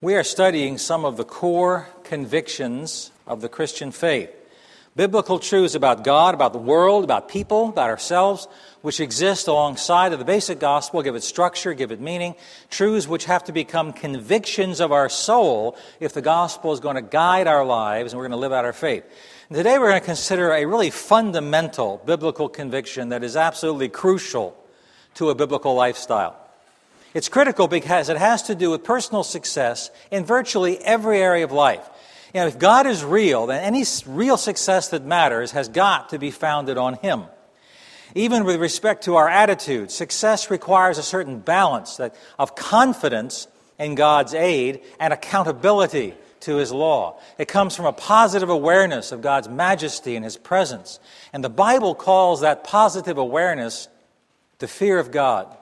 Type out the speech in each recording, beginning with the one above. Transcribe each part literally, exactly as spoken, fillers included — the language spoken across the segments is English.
We are studying some of the core convictions of the Christian faith. Biblical truths about God, about the world, about people, about ourselves, which exist alongside of the basic gospel, give it structure, give it meaning. Truths which have to become convictions of our soul if the gospel is going to guide our lives and we're going to live out our faith. And today we're going to consider a really fundamental biblical conviction that is absolutely crucial to a biblical lifestyle. It's critical because it has to do with personal success in virtually every area of life. You know, if God is real, then any real success that matters has got to be founded on Him. Even with respect to our attitude, success requires a certain balance that, of confidence in God's aid and accountability to His law. It comes from a positive awareness of God's majesty and His presence. And the Bible calls that positive awareness the fear of God.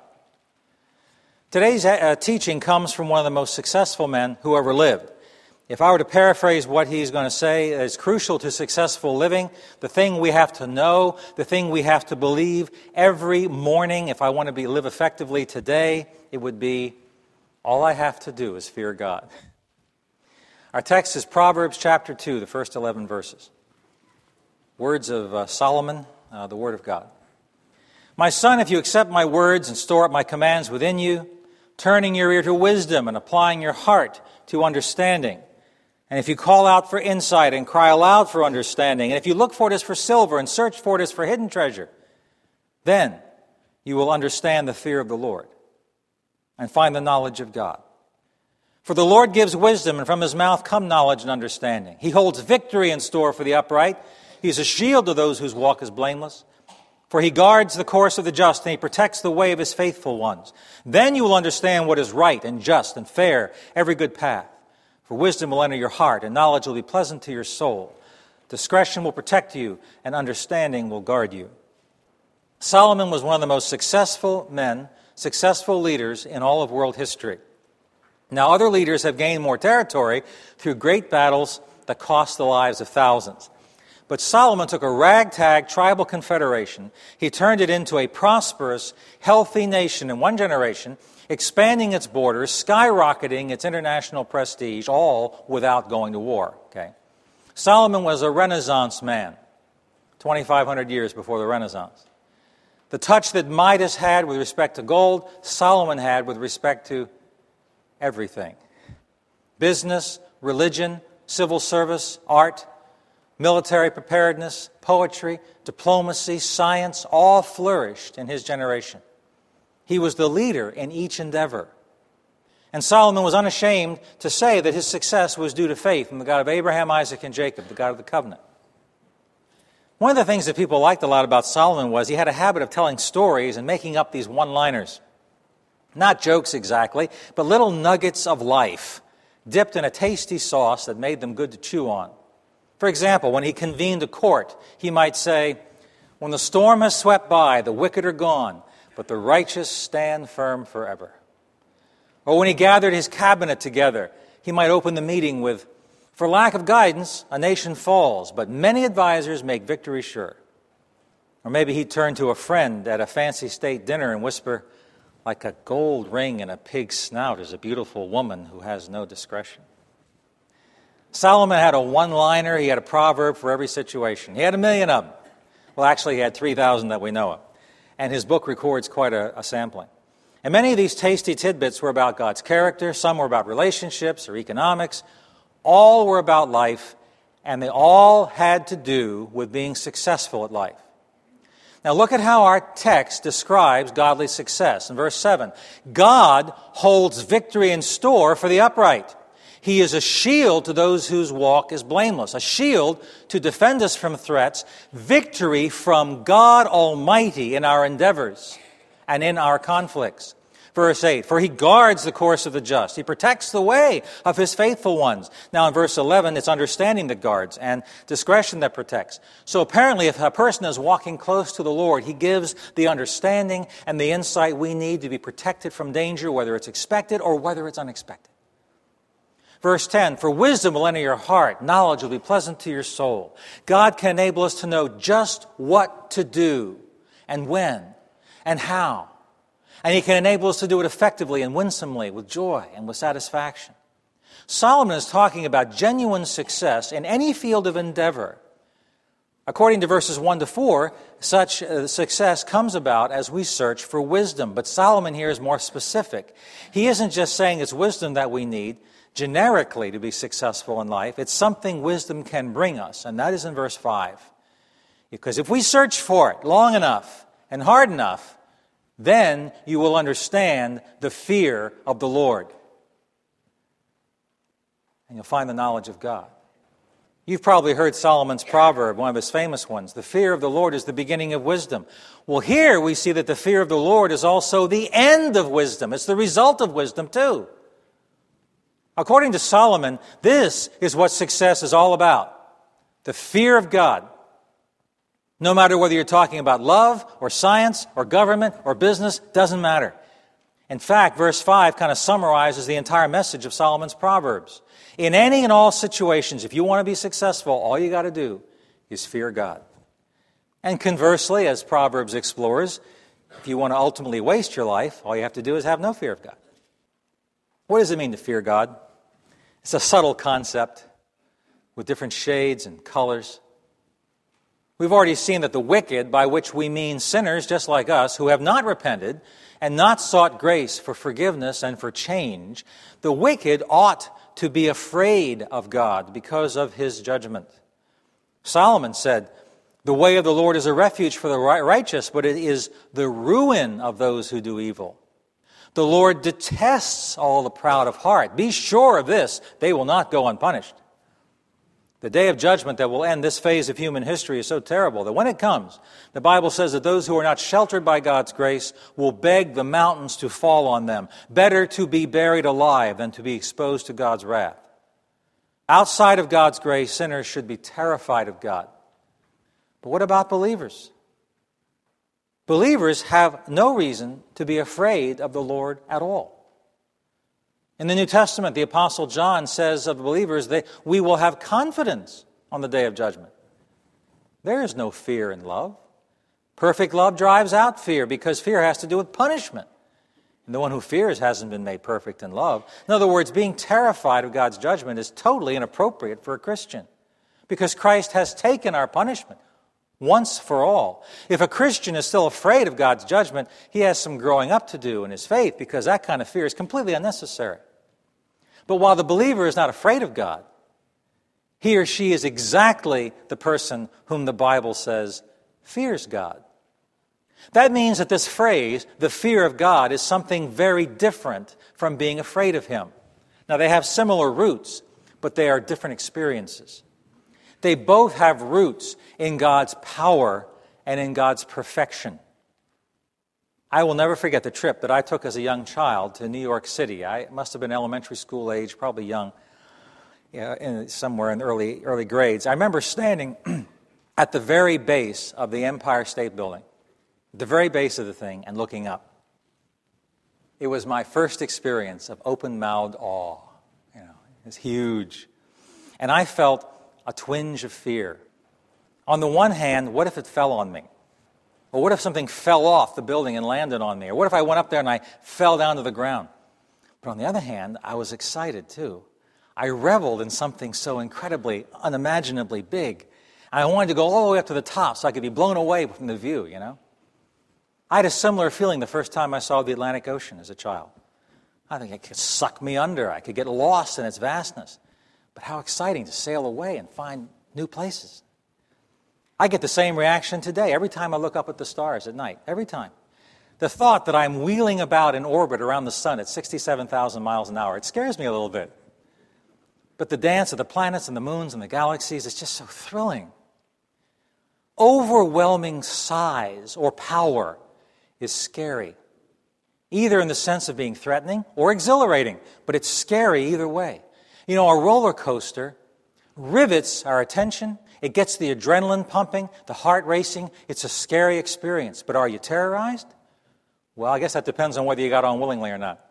Today's uh, teaching comes from one of the most successful men who ever lived. If I were to paraphrase what he's going to say is crucial to successful living, the thing we have to know, the thing we have to believe every morning, if I want to be, live effectively today, it would be, all I have to do is fear God. Our text is Proverbs chapter two, the first eleven verses. Words of uh, Solomon, uh, the Word of God. My son, if you accept my words and store up my commands within you, turning your ear to wisdom and applying your heart to understanding. And if you call out for insight and cry aloud for understanding, and if you look for it as for silver and search for it as for hidden treasure, then you will understand the fear of the Lord and find the knowledge of God. For the Lord gives wisdom, and from His mouth come knowledge and understanding. He holds victory in store for the upright. He is a shield to those whose walk is blameless. For He guards the course of the just, and He protects the way of His faithful ones. Then you will understand what is right and just and fair, every good path. For wisdom will enter your heart, and knowledge will be pleasant to your soul. Discretion will protect you, and understanding will guard you. Solomon was one of the most successful men, successful leaders in all of world history. Now, other leaders have gained more territory through great battles that cost the lives of thousands. But Solomon took a ragtag tribal confederation. He turned it into a prosperous, healthy nation in one generation, expanding its borders, skyrocketing its international prestige, all without going to war. Okay? Solomon was a Renaissance man, twenty-five hundred years before the Renaissance. The touch that Midas had with respect to gold, Solomon had with respect to everything. Business, religion, civil service, art, military preparedness, poetry, diplomacy, science, all flourished in his generation. He was the leader in each endeavor. And Solomon was unashamed to say that his success was due to faith in the God of Abraham, Isaac, and Jacob, the God of the covenant. One of the things that people liked a lot about Solomon was he had a habit of telling stories and making up these one-liners. Not jokes exactly, but little nuggets of life, dipped in a tasty sauce that made them good to chew on. For example, when he convened a court, he might say, when the storm has swept by, the wicked are gone, but the righteous stand firm forever. Or when he gathered his cabinet together, he might open the meeting with, for lack of guidance, a nation falls, but many advisors make victory sure. Or maybe he'd turn to a friend at a fancy state dinner and whisper, like a gold ring in a pig's snout is a beautiful woman who has no discretion. Solomon had a one-liner, he had a proverb for every situation. He had a million of them. Well, actually, he had three thousand that we know of. And his book records quite a, a sampling. And many of these tasty tidbits were about God's character, some were about relationships or economics. All were about life, and they all had to do with being successful at life. Now look at how our text describes godly success. In verse seven, God holds victory in store for the upright. He is a shield to those whose walk is blameless, a shield to defend us from threats, victory from God Almighty in our endeavors and in our conflicts. Verse eight, for He guards the course of the just. He protects the way of His faithful ones. Now in verse eleven, it's understanding that guards and discretion that protects. So apparently if a person is walking close to the Lord, He gives the understanding and the insight we need to be protected from danger, whether it's expected or whether it's unexpected. Verse ten, for wisdom will enter your heart, knowledge will be pleasant to your soul. God can enable us to know just what to do and when and how. And He can enable us to do it effectively and winsomely with joy and with satisfaction. Solomon is talking about genuine success in any field of endeavor. According to verses one to four, such uh, success comes about as we search for wisdom. But Solomon here is more specific. He isn't just saying it's wisdom that we need generically to be successful in life. It's something wisdom can bring us, and that is in verse five. Because if we search for it long enough and hard enough, then you will understand the fear of the Lord. And you'll find the knowledge of God. You've probably heard Solomon's proverb, one of his famous ones, the fear of the Lord is the beginning of wisdom. Well, here we see that the fear of the Lord is also the end of wisdom. It's the result of wisdom too. According to Solomon, this is what success is all about. The fear of God. No matter whether you're talking about love or science or government or business, doesn't matter. In fact, verse five kind of summarizes the entire message of Solomon's Proverbs. In any and all situations, if you want to be successful, all you got to do is fear God. And conversely, as Proverbs explores, if you want to ultimately waste your life, all you have to do is have no fear of God. What does it mean to fear God? It's a subtle concept with different shades and colors. We've already seen that the wicked, by which we mean sinners just like us, who have not repented and not sought grace for forgiveness and for change, the wicked ought to be afraid of God because of his judgment. Solomon said, the way of the Lord is a refuge for the righteous, but it is the ruin of those who do evil. The Lord detests all the proud of heart. Be sure of this, they will not go unpunished. The day of judgment that will end this phase of human history is so terrible that when it comes, the Bible says that those who are not sheltered by God's grace will beg the mountains to fall on them. Better to be buried alive than to be exposed to God's wrath. Outside of God's grace, sinners should be terrified of God. But what about believers? Believers have no reason to be afraid of the Lord at all. In the New Testament, the Apostle John says of believers that we will have confidence on the day of judgment. There is no fear in love. Perfect love drives out fear because fear has to do with punishment. And the one who fears hasn't been made perfect in love. In other words, being terrified of God's judgment is totally inappropriate for a Christian because Christ has taken our punishment once for all. If a Christian is still afraid of God's judgment, he has some growing up to do in his faith because that kind of fear is completely unnecessary. But while the believer is not afraid of God, he or she is exactly the person whom the Bible says fears God. That means that this phrase, the fear of God, is something very different from being afraid of Him. Now, they have similar roots, but they are different experiences. They both have roots in God's power and in God's perfection. I will never forget the trip that I took as a young child to New York City. I must have been elementary school age, probably young, yeah, in, somewhere in the early, early grades. I remember standing at the very base of the Empire State Building, the very base of the thing, and looking up. It was my first experience of open-mouthed awe. You know, it's huge. And I felt a twinge of fear. On the one hand, what if it fell on me? Or what if something fell off the building and landed on me? Or what if I went up there and I fell down to the ground? But on the other hand, I was excited too. I reveled in something so incredibly, unimaginably big. And I wanted to go all the way up to the top so I could be blown away from the view, you know? I had a similar feeling the first time I saw the Atlantic Ocean as a child. I think it could suck me under. I could get lost in its vastness. But how exciting to sail away and find new places. I get the same reaction today every time I look up at the stars at night, every time. The thought that I'm wheeling about in orbit around the sun at sixty-seven thousand miles an hour, it scares me a little bit. But the dance of the planets and the moons and the galaxies is just so thrilling. Overwhelming size or power is scary, either in the sense of being threatening or exhilarating, but it's scary either way. You know, a roller coaster rivets our attention. It gets the adrenaline pumping, the heart racing. It's a scary experience. But are you terrorized? Well, I guess that depends on whether you got on willingly or not.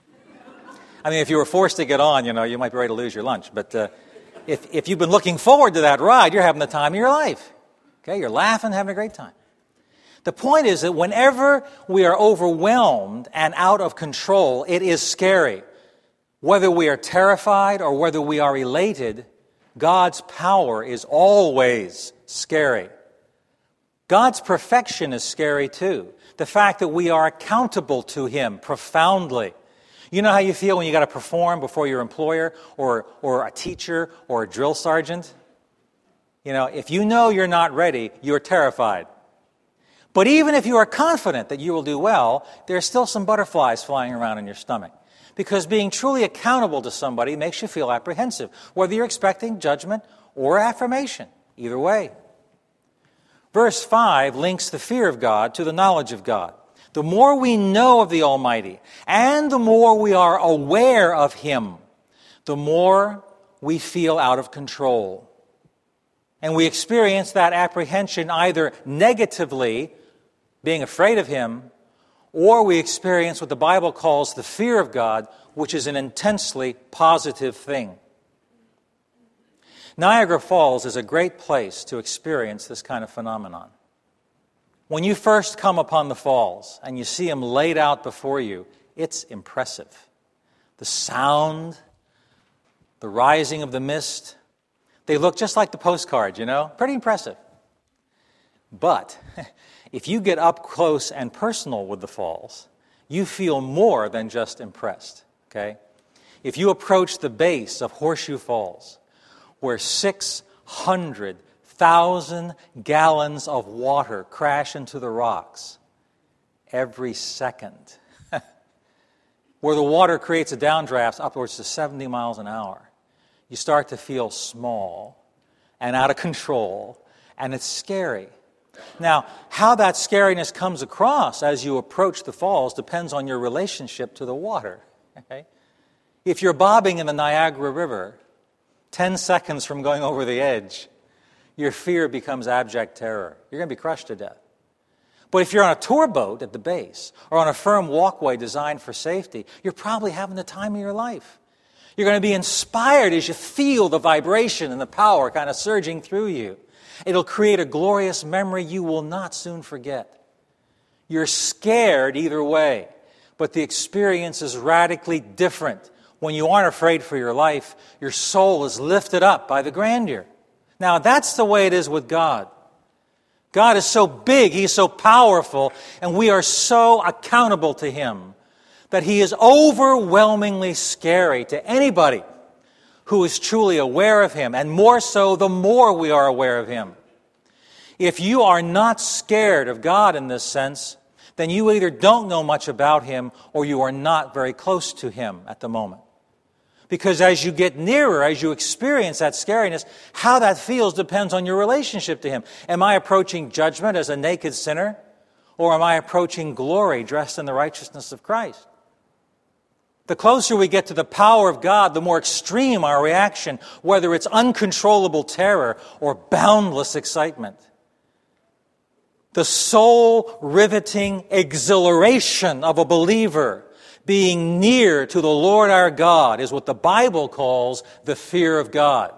I mean, if you were forced to get on, you know, you might be ready to lose your lunch. But uh, if, if you've been looking forward to that ride, you're having the time of your life. Okay, you're laughing, having a great time. The point is that whenever we are overwhelmed and out of control, it is scary. Whether we are terrified or whether we are elated, God's power is always scary. God's perfection is scary too. The fact that we are accountable to Him profoundly. You know how you feel when you got to perform before your employer or, or a teacher or a drill sergeant? You know, if you know you're not ready, you're terrified. But even if you are confident that you will do well, there are still some butterflies flying around in your stomach. Because being truly accountable to somebody makes you feel apprehensive, whether you're expecting judgment or affirmation. Either way. Verse five links the fear of God to the knowledge of God. The more we know of the Almighty, and the more we are aware of Him, the more we feel out of control. And we experience that apprehension either negatively, being afraid of Him, or we experience what the Bible calls the fear of God, which is an intensely positive thing. Niagara Falls is a great place to experience this kind of phenomenon. When you first come upon the falls and you see them laid out before you, it's impressive. The sound, the rising of the mist, they look just like the postcard, you know? Pretty impressive. But if you get up close and personal with the falls, you feel more than just impressed, okay? If you approach the base of Horseshoe Falls, where six hundred thousand gallons of water crash into the rocks every second, where the water creates a downdraft upwards to seventy miles an hour, you start to feel small and out of control, and it's scary. Now, how that scariness comes across as you approach the falls depends on your relationship to the water. Okay? If you're bobbing in the Niagara River, ten seconds from going over the edge, your fear becomes abject terror. You're going to be crushed to death. But if you're on a tour boat at the base or on a firm walkway designed for safety, you're probably having the time of your life. You're going to be inspired as you feel the vibration and the power kind of surging through you. It'll create a glorious memory you will not soon forget. You're scared either way, but the experience is radically different. When you aren't afraid for your life, your soul is lifted up by the grandeur. Now, that's the way it is with God. God is so big, He's so powerful, and we are so accountable to Him that He is overwhelmingly scary to anybody who is truly aware of Him, and more so the more we are aware of Him. If you are not scared of God in this sense, then you either don't know much about Him or you are not very close to Him at the moment. Because as you get nearer, as you experience that scariness, how that feels depends on your relationship to Him. Am I approaching judgment as a naked sinner? Or am I approaching glory dressed in the righteousness of Christ? The closer we get to the power of God, the more extreme our reaction, whether it's uncontrollable terror or boundless excitement. The soul-riveting exhilaration of a believer being near to the Lord our God is what the Bible calls the fear of God.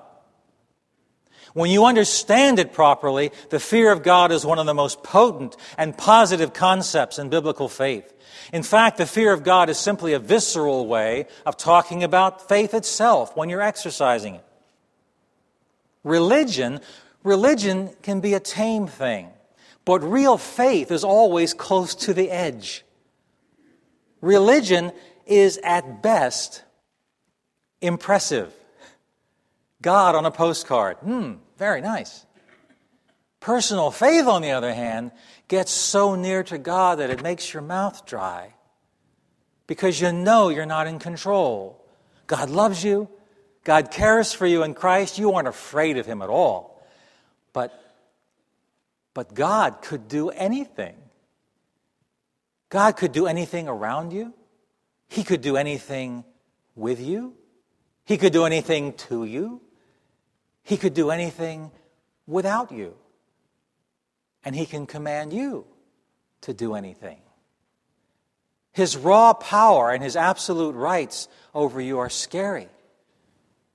When you understand it properly, the fear of God is one of the most potent and positive concepts in biblical faith. In fact, the fear of God is simply a visceral way of talking about faith itself when you're exercising it. Religion, religion can be a tame thing, but real faith is always close to the edge. Religion is at best impressive. God on a postcard, hmm, very nice. Personal faith, on the other hand, gets so near to God that it makes your mouth dry because you know you're not in control. God loves you. God cares for you in Christ. You aren't afraid of Him at all. But, but God could do anything. God could do anything around you. He could do anything with you. He could do anything to you. He could do anything without you. And He can command you to do anything. His raw power and His absolute rights over you are scary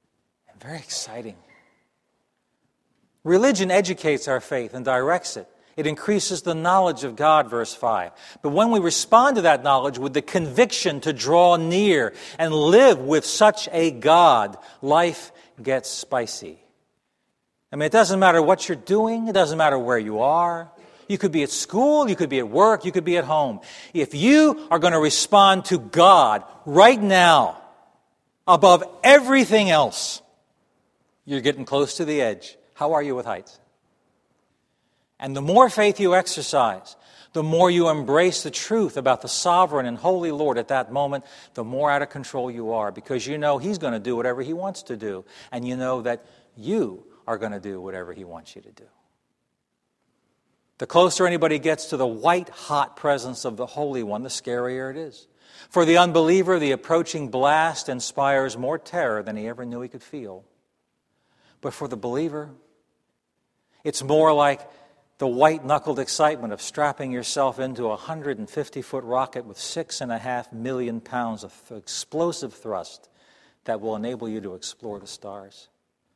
and very exciting. Religion educates our faith and directs it. It increases the knowledge of God, verse five. But when we respond to that knowledge with the conviction to draw near and live with such a God, life gets spicy. I mean, it doesn't matter what you're doing. It doesn't matter where you are. You could be at school. You could be at work. You could be at home. If you are going to respond to God right now above everything else, you're getting close to the edge. How are you with heights? And the more faith you exercise, the more you embrace the truth about the sovereign and holy Lord at that moment, the more out of control you are, because you know He's going to do whatever He wants to do, and you know that you are going to do whatever He wants you to do. The closer anybody gets to the white-hot presence of the Holy One, the scarier it is. For the unbeliever, the approaching blast inspires more terror than he ever knew he could feel. But for the believer, it's more like the white-knuckled excitement of strapping yourself into a one hundred fifty foot rocket with six and a half million pounds of explosive thrust that will enable you to explore the stars.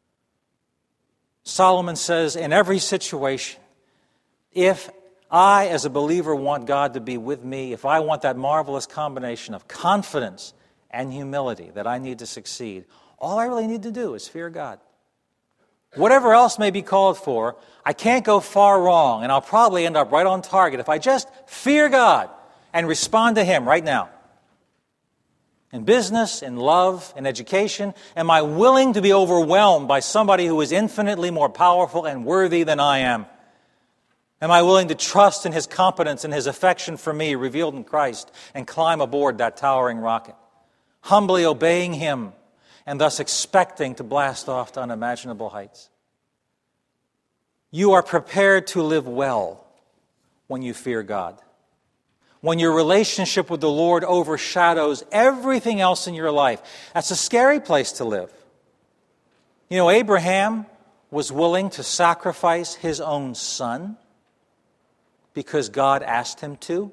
Solomon says, in every situation, if I, as a believer, want God to be with me, if I want that marvelous combination of confidence and humility that I need to succeed, all I really need to do is fear God. Whatever else may be called for, I can't go far wrong, and I'll probably end up right on target if I just fear God and respond to Him right now. In business, in love, in education, am I willing to be overwhelmed by somebody who is infinitely more powerful and worthy than I am? Am I willing to trust in His competence and His affection for me revealed in Christ and climb aboard that towering rocket, humbly obeying Him and thus expecting to blast off to unimaginable heights? You are prepared to live well when you fear God. When your relationship with the Lord overshadows everything else in your life. That's a scary place to live. You know, Abraham was willing to sacrifice his own son because God asked him to.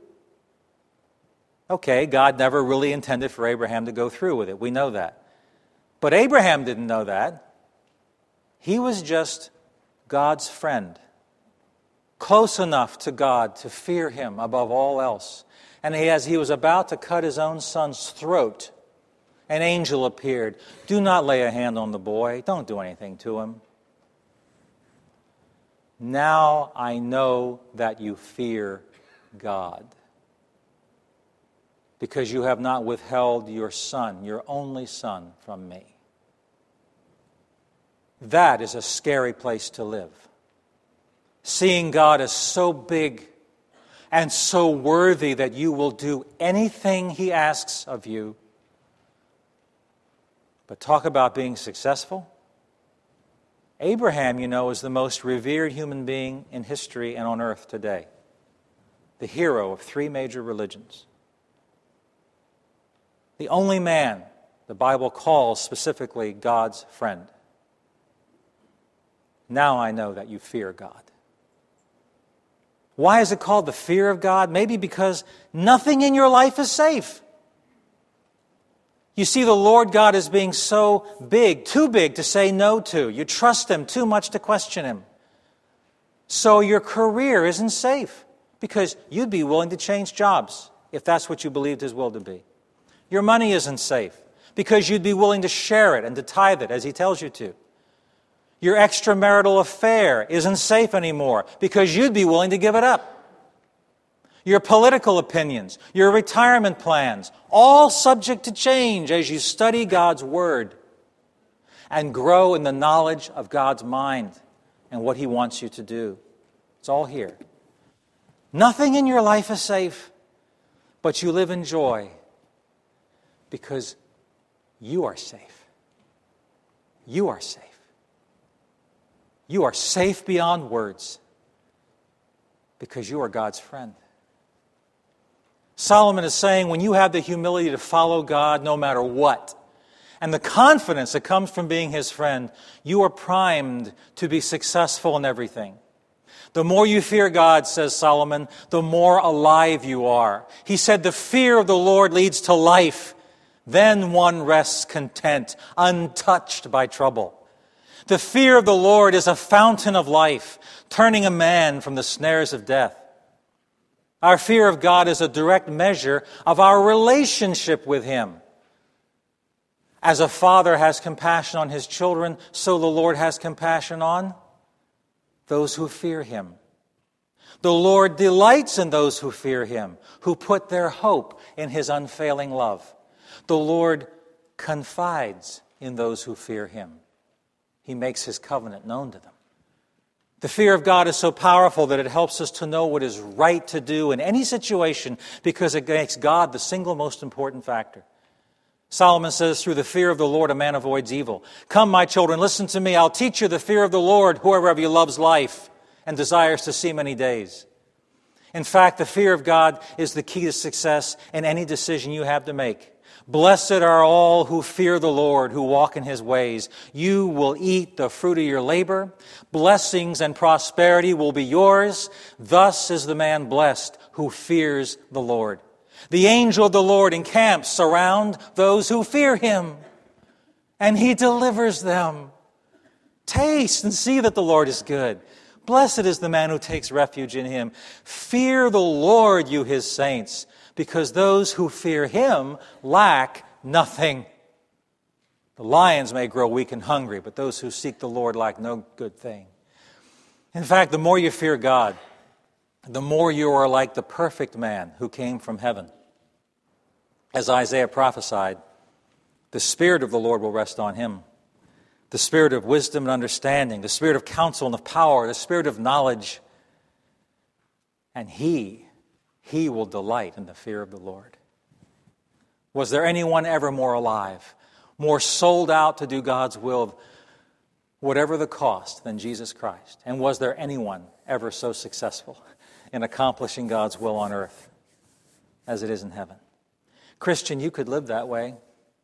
Okay, God never really intended for Abraham to go through with it. We know that. But Abraham didn't know that. He was just God's friend, close enough to God to fear Him above all else. And as he was about to cut his own son's throat, an angel appeared. Do not lay a hand on the boy. Don't do anything to him. Now I know that you fear God, because you have not withheld your son, your only son, from me. That is a scary place to live. Seeing God as so big and so worthy that you will do anything He asks of you. But talk about being successful. Abraham, you know, is the most revered human being in history and on earth today. The hero of three major religions. The only man the Bible calls specifically God's friend. Now I know that you fear God. Why is it called the fear of God? Maybe because nothing in your life is safe. You see the Lord God as being so big, too big to say no to. You trust Him too much to question Him. So your career isn't safe because you'd be willing to change jobs if that's what you believed His will to be. Your money isn't safe because you'd be willing to share it and to tithe it as He tells you to. Your extramarital affair isn't safe anymore because you'd be willing to give it up. Your political opinions, your retirement plans, all subject to change as you study God's Word and grow in the knowledge of God's mind and what He wants you to do. It's all here. Nothing in your life is safe, but you live in joy because you are safe. You are safe. You are safe beyond words because you are God's friend. Solomon is saying when you have the humility to follow God no matter what, and the confidence that comes from being His friend, you are primed to be successful in everything. The more you fear God, says Solomon, the more alive you are. He said the fear of the Lord leads to life. Then one rests content, untouched by trouble. The fear of the Lord is a fountain of life, turning a man from the snares of death. Our fear of God is a direct measure of our relationship with Him. As a father has compassion on his children, so the Lord has compassion on those who fear Him. The Lord delights in those who fear Him, who put their hope in His unfailing love. The Lord confides in those who fear Him. He makes His covenant known to them. The fear of God is so powerful that it helps us to know what is right to do in any situation because it makes God the single most important factor. Solomon says, through the fear of the Lord, a man avoids evil. Come, my children, listen to me. I'll teach you the fear of the Lord, whoever of you loves life and desires to see many days. In fact, the fear of God is the key to success in any decision you have to make. Blessed are all who fear the Lord, who walk in His ways. You will eat the fruit of your labor. Blessings and prosperity will be yours. Thus is the man blessed who fears the Lord. The angel of the Lord encamps around those who fear Him, and He delivers them. Taste and see that the Lord is good. Blessed is the man who takes refuge in Him. Fear the Lord, you His saints, because those who fear Him lack nothing. The lions may grow weak and hungry, but those who seek the Lord lack no good thing. In fact, the more you fear God, the more you are like the perfect man who came from heaven. As Isaiah prophesied, the Spirit of the Lord will rest on him. The Spirit of wisdom and understanding, the Spirit of counsel and of power, the Spirit of knowledge. And he, he will delight in the fear of the Lord. Was there anyone ever more alive, more sold out to do God's will, whatever the cost, than Jesus Christ? And was there anyone ever so successful in accomplishing God's will on earth as it is in heaven? Christian, you could live that way.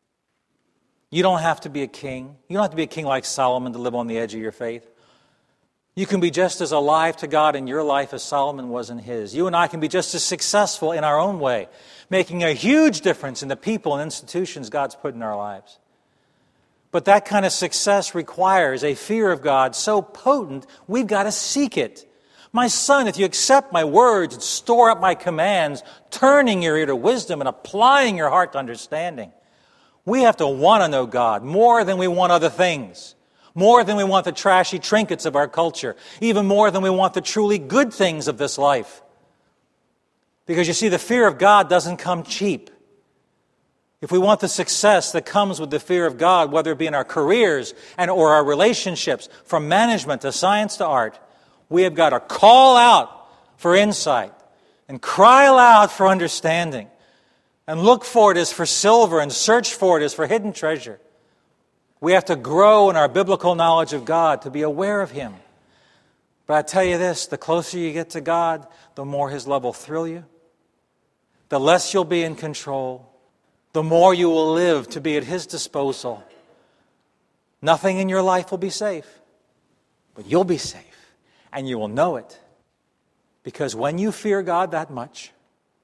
You don't have to be a king. You don't have to be a king like Solomon to live on the edge of your faith. You can be just as alive to God in your life as Solomon was in his. You and I can be just as successful in our own way, making a huge difference in the people and institutions God's put in our lives. But that kind of success requires a fear of God so potent, we've got to seek it. My son, if you accept my words and store up my commands, turning your ear to wisdom and applying your heart to understanding, we have to want to know God more than we want other things, more than we want the trashy trinkets of our culture, even more than we want the truly good things of this life. Because you see, the fear of God doesn't come cheap. If we want the success that comes with the fear of God, whether it be in our careers and or our relationships, from management to science to art, we have got to call out for insight and cry aloud for understanding and look for it as for silver and search for it as for hidden treasure. We have to grow in our biblical knowledge of God to be aware of Him. But I tell you this, the closer you get to God, the more His love will thrill you, the less you'll be in control, the more you will live to be at His disposal. Nothing in your life will be safe, but you'll be safe. And you will know it. Because when you fear God that much,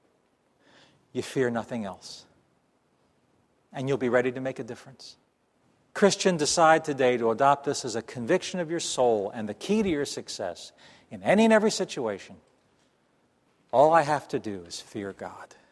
you fear nothing else. And you'll be ready to make a difference. Christian, decide today to adopt this as a conviction of your soul and the key to your success in any and every situation. All I have to do is fear God.